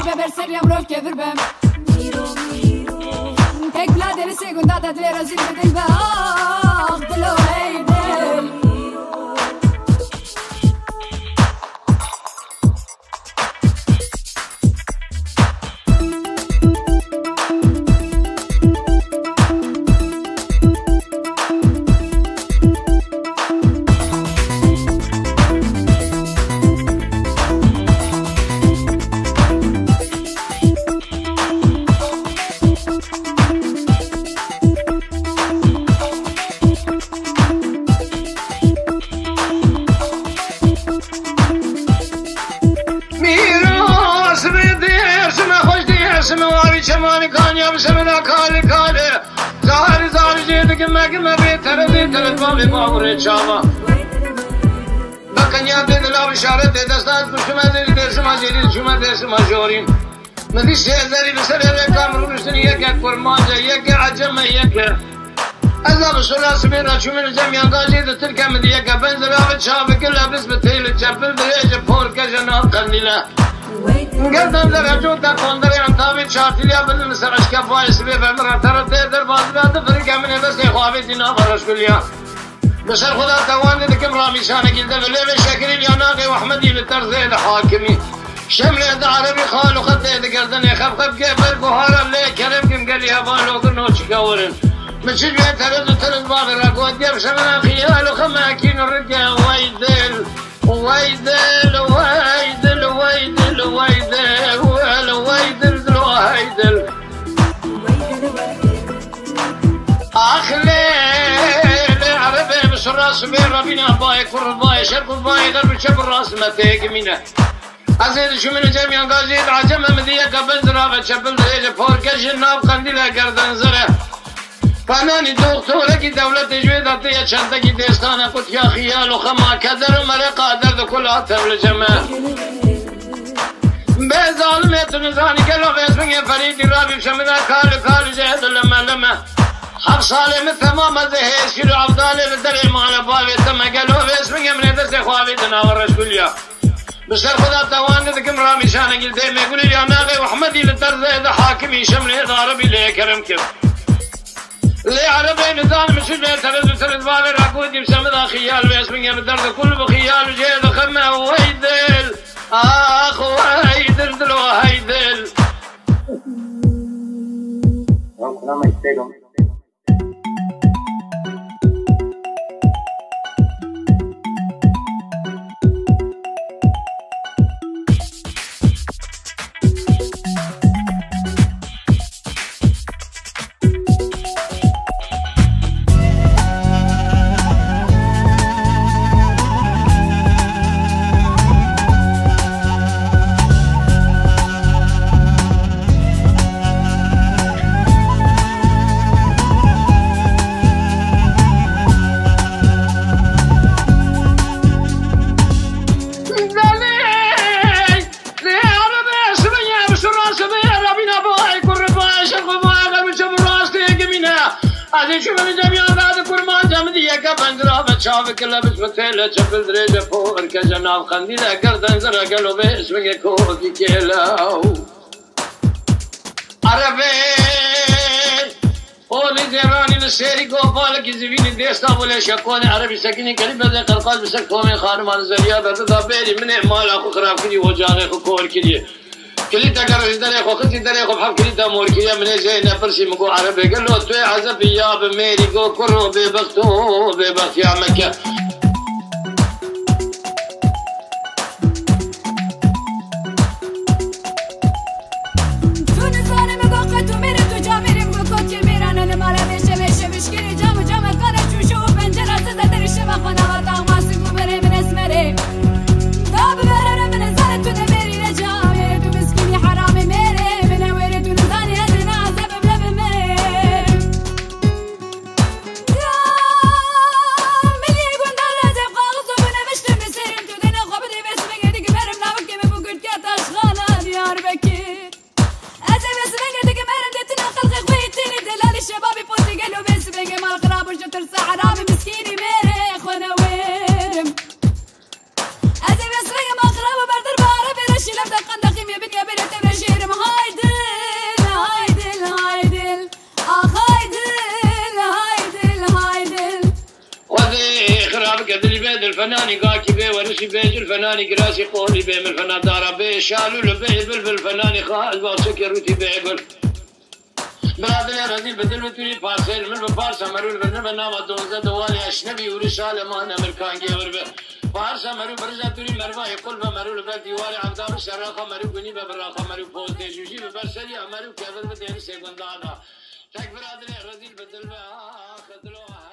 beber seria brov que verbem tek bladere segunda da dlera zilbe del baq delo heydel سماوی چمانی کانیاب سمنا کالی کالی زهری زهری جیدی که مگه بیتره بیتره بالی باوره چاوا بکنیاب دیدی لاب اشارت دیدی دستات پشتم ازیدی درسم ازیدی شما درسم ازورین ندی سیزاری بسر یک کام روشتنی یک کرمانجا یک عجمه یک ازاب سلا سبیرا چومین جمعیان قاجید ترکم دی یک بنزر آب چاوی کلا بس بتیل چپل دریج پور کجناب قندیلا گردم در جو تا کندری انتابی چارتیلیا بندم سرش کفای سبی فرمر طرف در بازبات فرقه من بس خوابی دینا برش کلیا بسر خدا توان دکم رامیشانه گلده ولی به شکری لیاناقی و احمدی لطرز حاکمی شمل عربی خالو خطه دگردن خب که برگوهارا لی کرم کم گلی هوالو کنو چکاورن مچش بیه ترز باقی را گود گم شمنا خیالو خماکین رگه ویدل ويدل ويدل ويدل ويدل ويدل ويدل أخلي عربي بس الراس بين ربنا باي كر باي شرق باي غرب شب الراس ما تيجمينا أزيد شو من جميع قازيد عجمة مذيع قبل زرابة شبل دريجة فوركش الناب قنديلة قردن زرع فنانی دکتره کی دولت جوید آتیه چنده کی دستانه کت یا خیال و خما کدر و مره قادر دو کل آتبل جمع به ظالمت نزانی کلو بیس منگه فریدی رابی شمده کال جهد لما حق سالم تمام از حیثی رو عبدالی بدر ایمان باوی تمه کلو بیس منگه من دست خوابی دناورش کلیا بسر خدا توانه دکم رامی شانه گلده میگولی یا ناغی و احمدی لطرز حاکمی شمله داربی لیکرم کم اللي عربي نظام مش ترد بالي راكودي بسمدا خيال باسمي بدرد كل بخيال وجيد خمه ويدل اخ ويدل دلو هيدل شافك لابس مثيلة شفل دريجة فوق الكجناب قنديلة قردن زرق قلو باسمك كوكي كيلاو عربي قولي زيراني للسيري قوفالك يزيفيني ديستا ولا شكوني عربي سكيني قريبا زي قرقاز بسكتومي خانمان زريادة تدابيري من اعمال اخو خراب كلي وجاني اخو كور كلي كليتا قرر داري اخو خطي داري اخو بحب كليتا مور كلي من زي نفرسي مقو عربي قال له توي عزفي يا بميري قو كرو ببختو ببخت يا مكة الفناني قاكي بي ورسي بيج الفناني قراسي قولي بي من الفنان دارا بي شالو لبي بالفناني خالد باسكي روتي بي بل برادر رزيل بدل بتوري بارسل من بارسا مرول برنامج دوزة دوالي أشنبي ورسالة ما أنا مركان جيور به بارسا مرول برزا توري مروا يقول بمرول بديوالي عبدار الشراخة مرول بني ببراخة مرول بوز تجوجي ببرسلي مرول كبر بدين سيكون دادا تك برادر رزيل بدل به خدلو